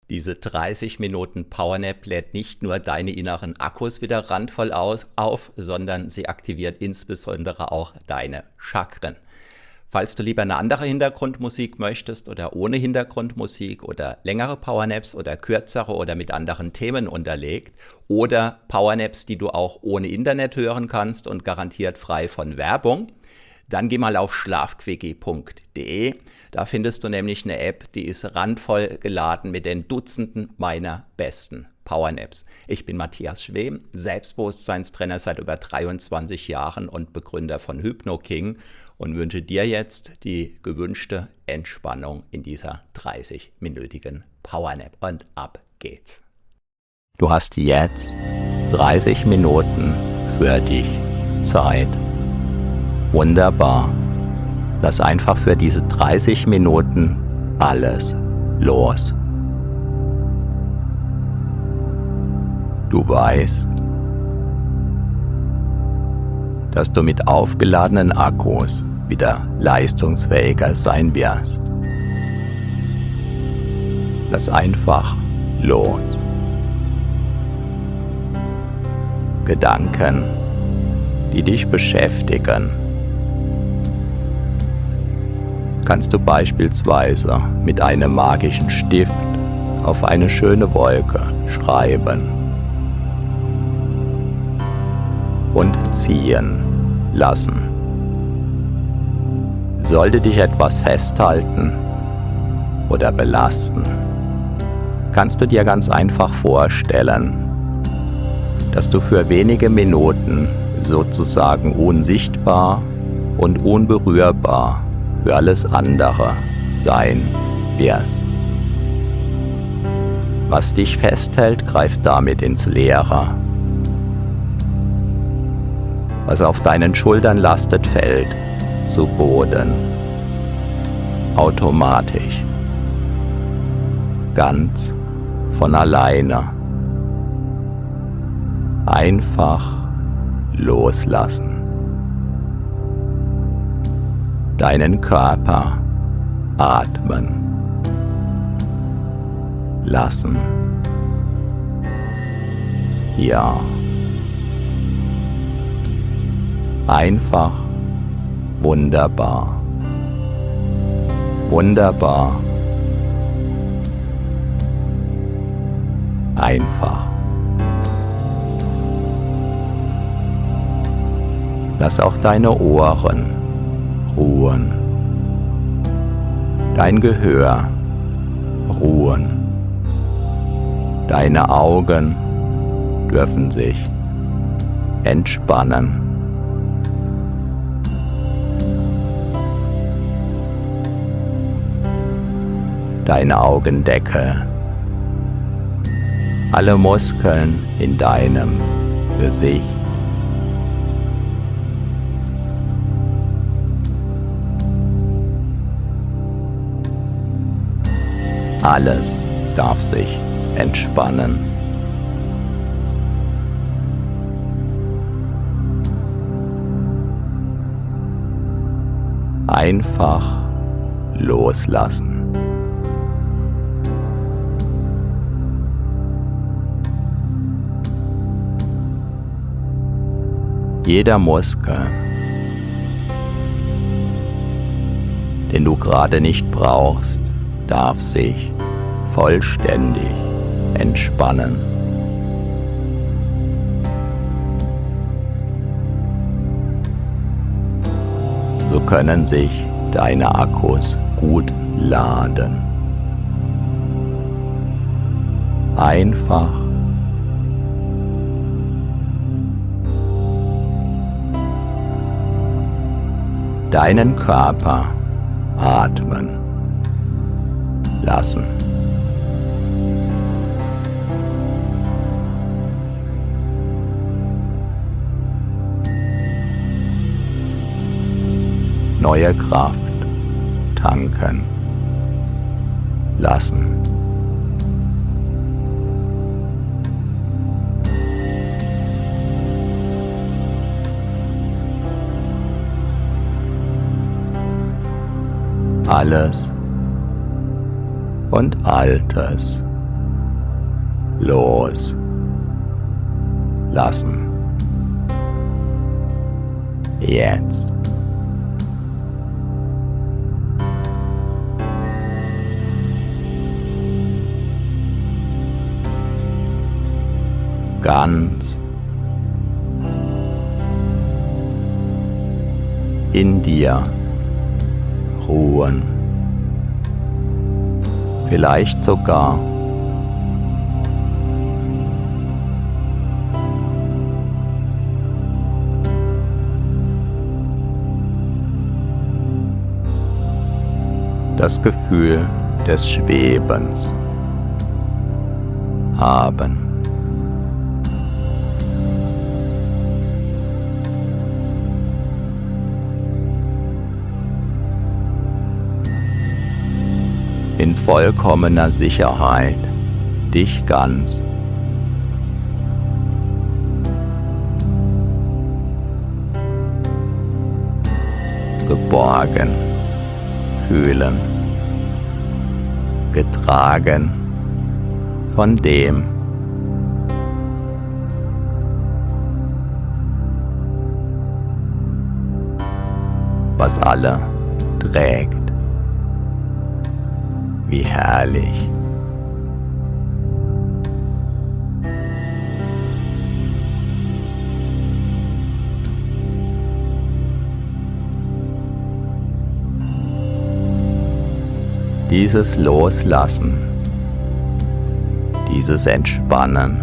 Diese 30 Minuten Powernap lädt nicht nur deine inneren Akkus wieder randvoll auf, sondern sie aktiviert insbesondere auch deine Chakren. Falls du lieber eine andere Hintergrundmusik möchtest oder ohne Hintergrundmusik oder längere Powernaps oder kürzere oder mit anderen Themen unterlegt oder Powernaps, die du auch ohne Internet hören kannst und garantiert frei von Werbung, dann geh mal auf schlafquickie.de. Da findest du nämlich eine App, die ist randvoll geladen mit den Dutzenden meiner besten Powernaps. Ich bin Matthias Schwem, Selbstbewusstseinstrainer seit über 23 Jahren und Begründer von HypnoKing und wünsche dir jetzt die gewünschte Entspannung in dieser 30-minütigen Powernap. Und ab geht's. Du hast jetzt 30 Minuten für dich Zeit. Wunderbar. Lass einfach für diese 30 Minuten alles los. Du weißt, dass du mit aufgeladenen Akkus wieder leistungsfähiger sein wirst. Lass einfach los. Gedanken, die dich beschäftigen, kannst du beispielsweise mit einem magischen Stift auf eine schöne Wolke schreiben und ziehen lassen. Sollte dich etwas festhalten oder belasten, kannst du dir ganz einfach vorstellen, dass du für wenige Minuten sozusagen unsichtbar und unberührbar für alles andere sein wirst. Was dich festhält, greift damit ins Leere. Was auf deinen Schultern lastet, fällt zu Boden. Automatisch. Ganz von alleine. Einfach loslassen. Deinen Körper atmen lassen. Ja. Einfach wunderbar. Wunderbar. Einfach. Lass auch deine Ohren ruhen. Dein Gehör ruhen. Deine Augen dürfen sich entspannen. Deine Augendeckel. Alle Muskeln in deinem Gesicht. Alles darf sich entspannen. Einfach loslassen. Jeder Muskel, den du gerade nicht brauchst, darf sich vollständig entspannen. So können sich deine Akkus gut laden. Einfach deinen Körper atmen lassen. Neue Kraft tanken lassen. Alles und Altes loslassen. Jetzt. Ganz in dir ruhen, vielleicht sogar das Gefühl des Schwebens haben. In vollkommener Sicherheit dich ganz geborgen fühlen, getragen von dem, was alle trägt. Wie herrlich. Dieses Loslassen, dieses Entspannen,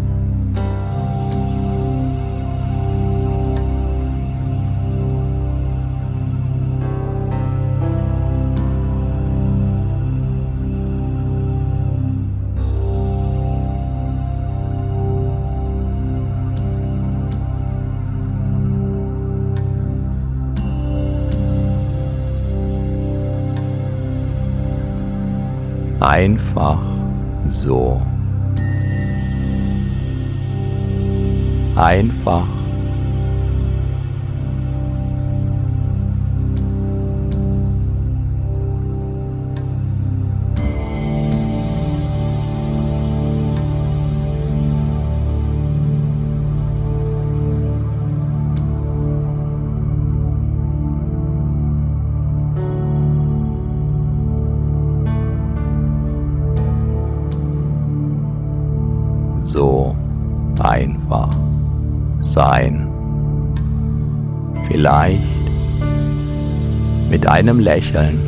einfach so. Einfach so einfach sein. Vielleicht mit einem Lächeln.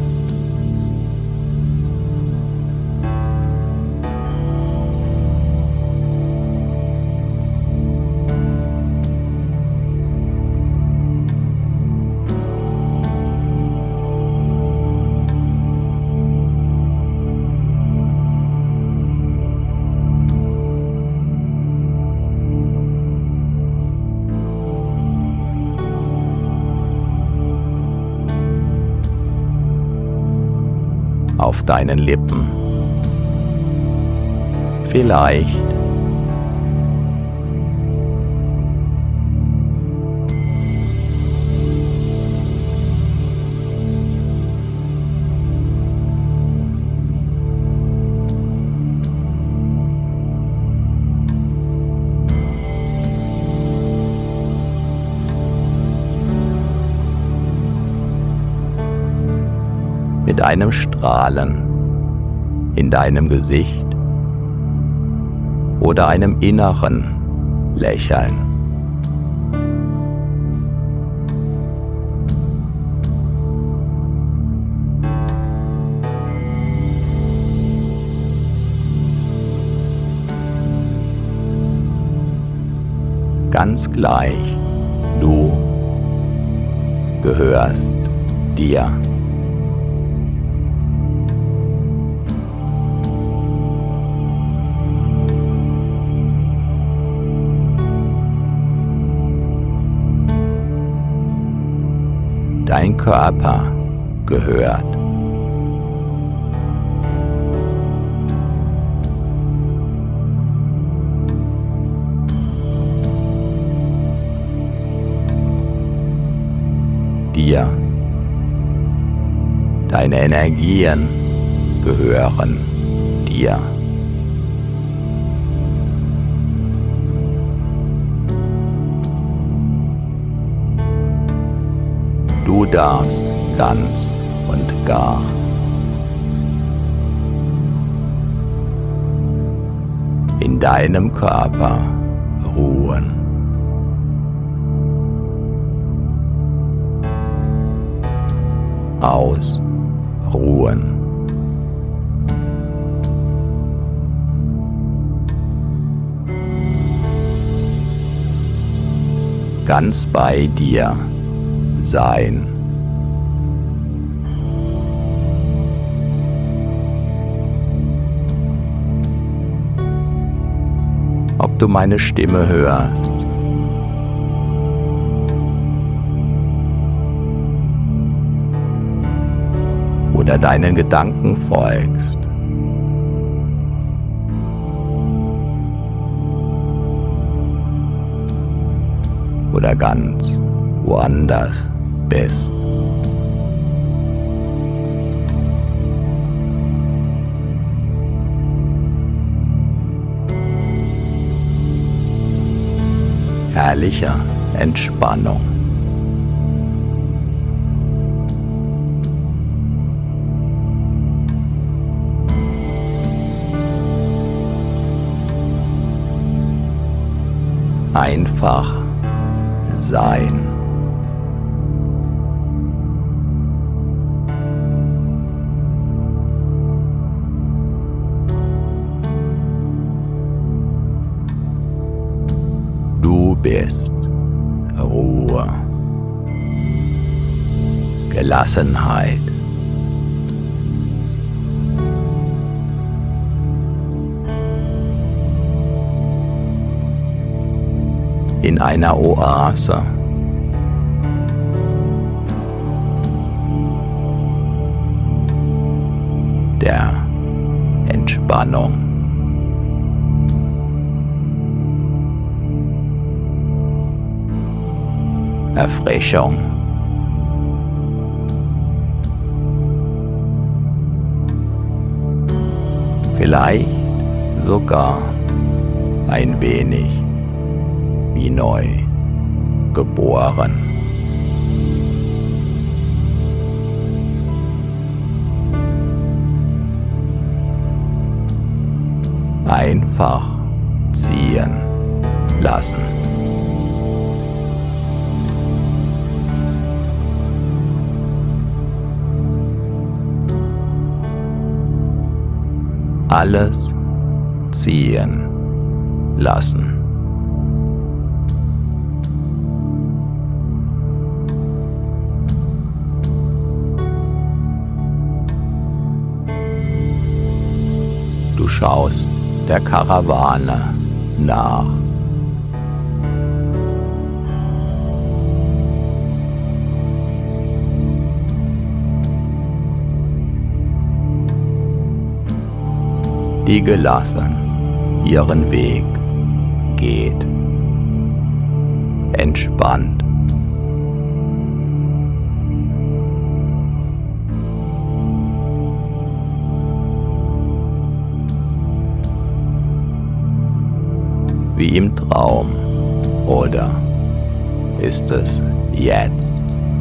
Auf deinen Lippen. Vielleicht mit einem Strahlen in deinem Gesicht oder einem inneren Lächeln. Ganz gleich, du gehörst dir. Dein Körper gehört dir. Deine Energien gehören dir. Du darfst ganz und gar in deinem Körper ruhen. Ausruhen. Ganz bei dir sein. Ob du meine Stimme hörst oder deinen Gedanken folgst, oder ganz woanders bist. Herrlicher Entspannung. Einfach sein. Du bist Ruhe, Gelassenheit, in einer Oase. Der Entspannung. Erfrischung. Vielleicht sogar ein wenig wie neu geboren. Einfach ziehen lassen. Alles ziehen lassen. Du schaust der Karawane nach. Die gelassen ihren Weg geht, entspannt. Wie im Traum, oder ist es jetzt?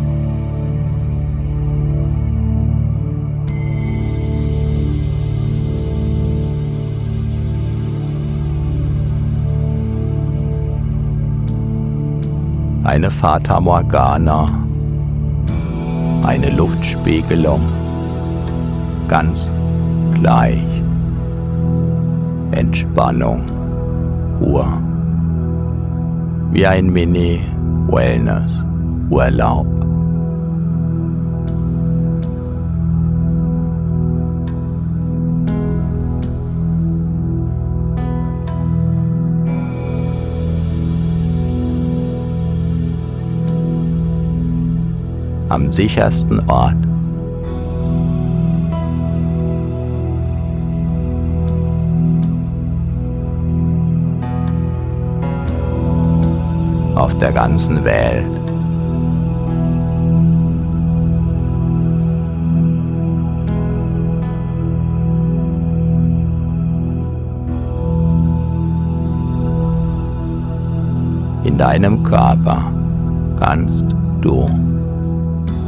Eine Fata Morgana, eine Luftspiegelung, ganz gleich, Entspannung pur, wie ein Mini-Wellness-Urlaub. Am sichersten Ort. Auf der ganzen Welt. In deinem Körper kannst du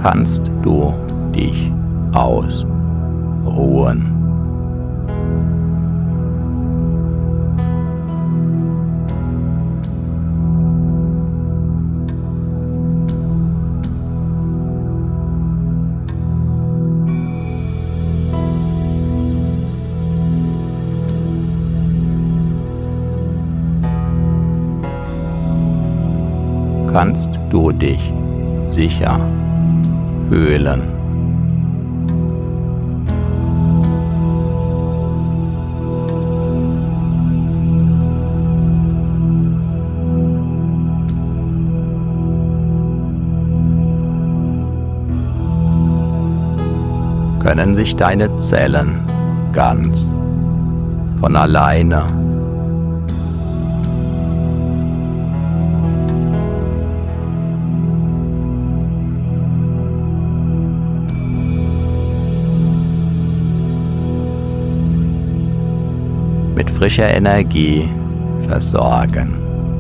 kannst du dich ausruhen. Kannst du dich sicher fühlen. Können sich deine Zellen ganz von alleine mit frischer Energie versorgen.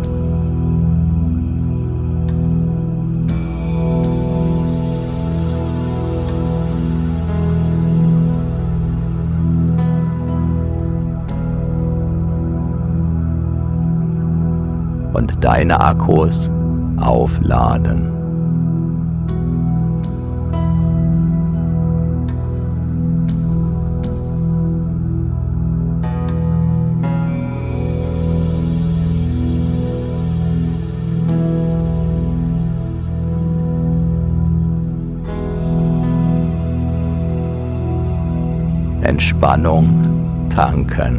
Und deine Akkus aufladen. Entspannung tanken.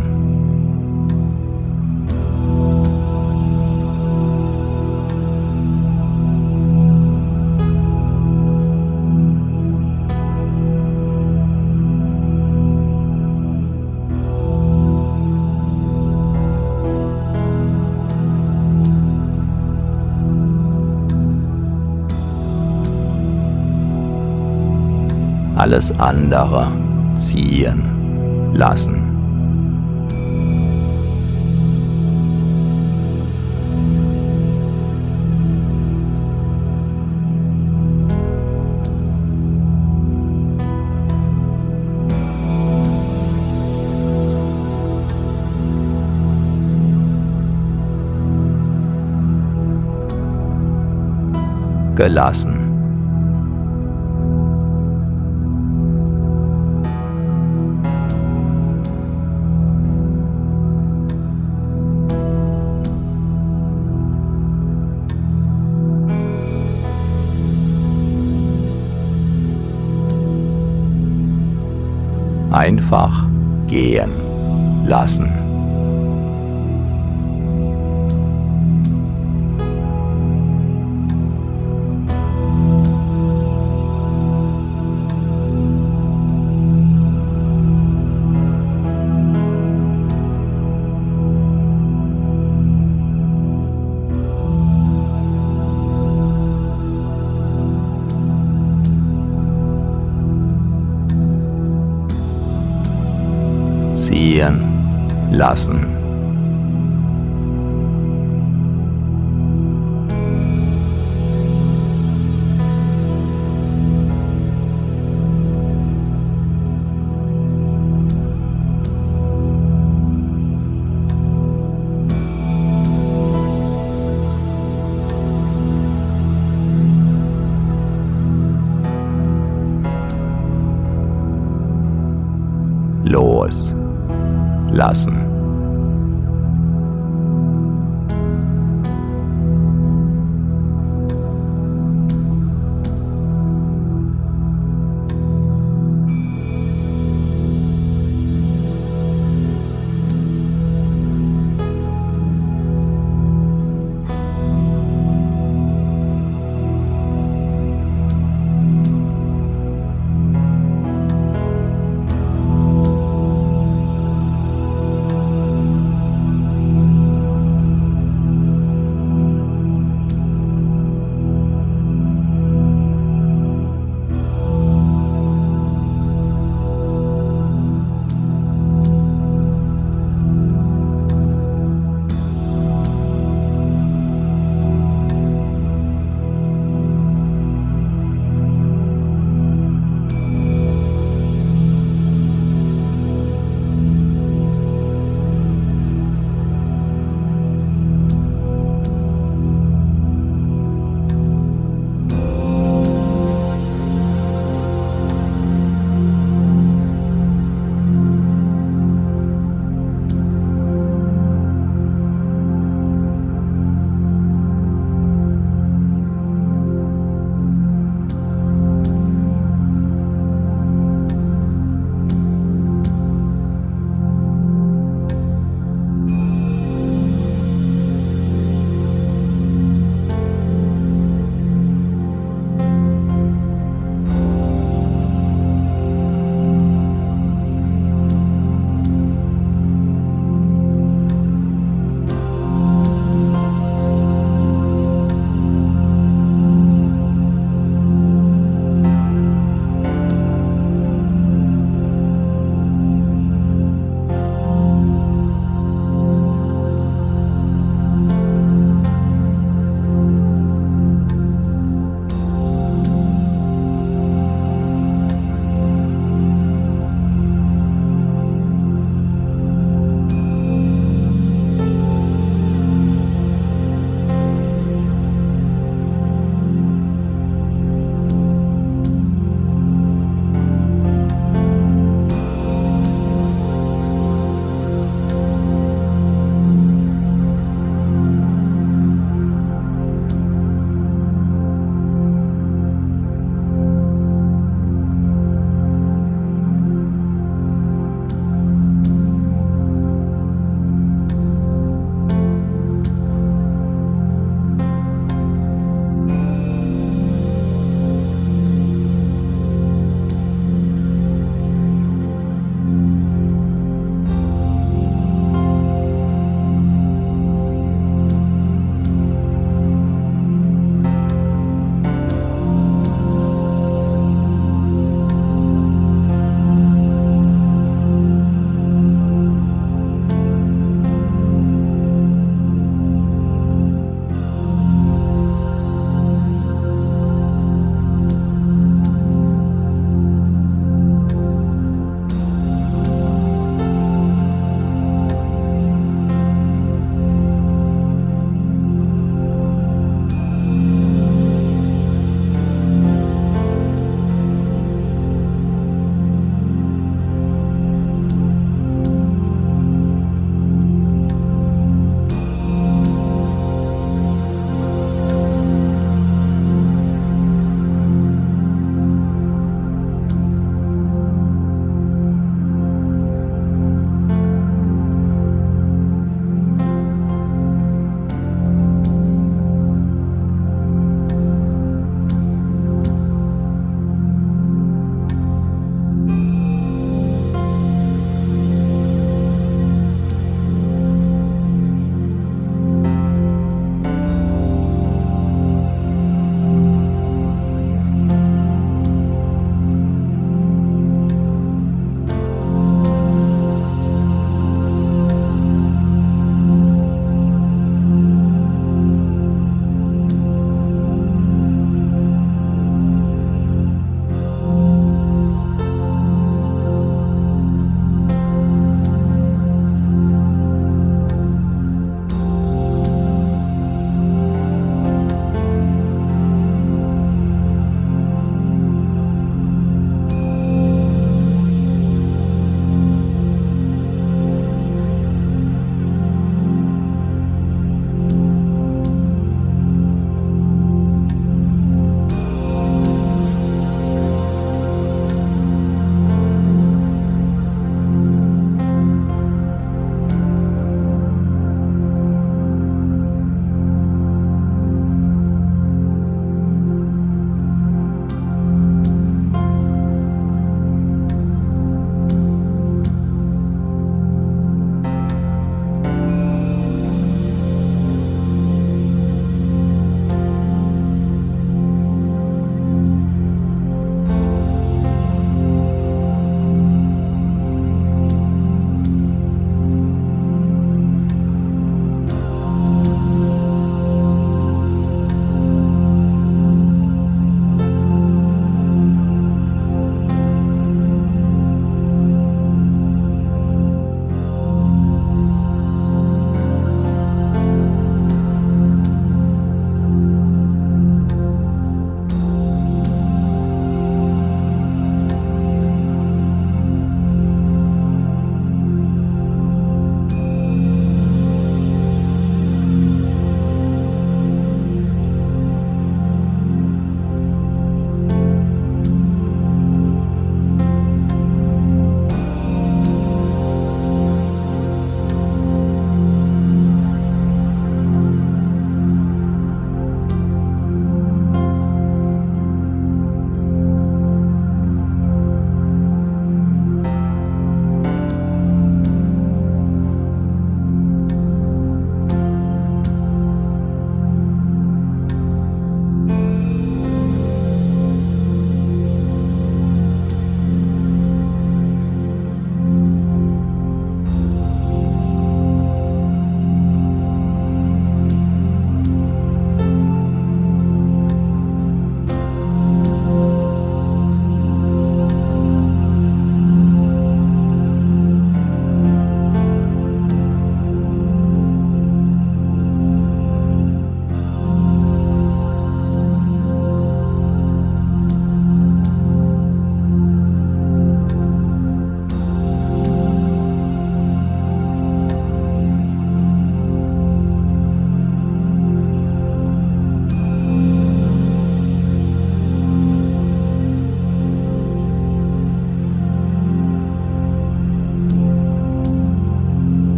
Alles andere ziehen lassen. Gelassen. Einfach gehen lassen. Ziehen lassen. Loslassen.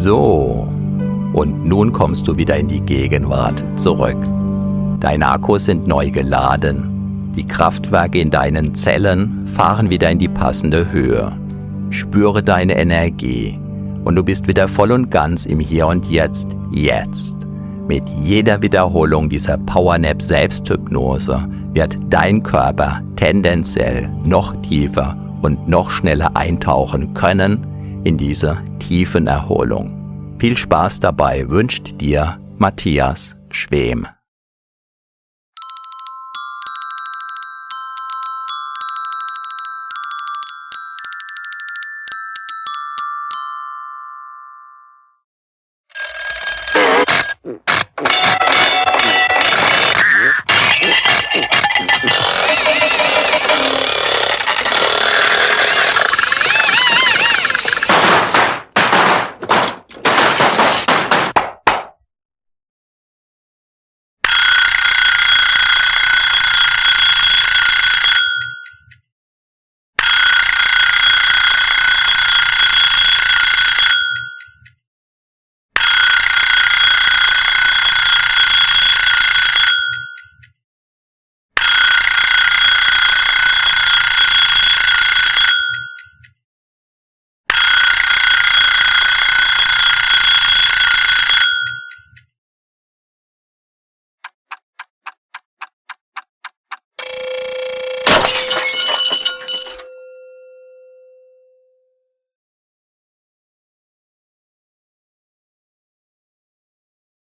So, und nun kommst du wieder in die Gegenwart zurück. Deine Akkus sind neu geladen. Die Kraftwerke in deinen Zellen fahren wieder in die passende Höhe. Spüre deine Energie und du bist wieder voll und ganz im Hier und Jetzt. Mit jeder Wiederholung dieser Powernap Selbsthypnose wird dein Körper tendenziell noch tiefer und noch schneller eintauchen können in diese tiefen Erholung. Viel Spaß dabei wünscht dir Matthias Schwem.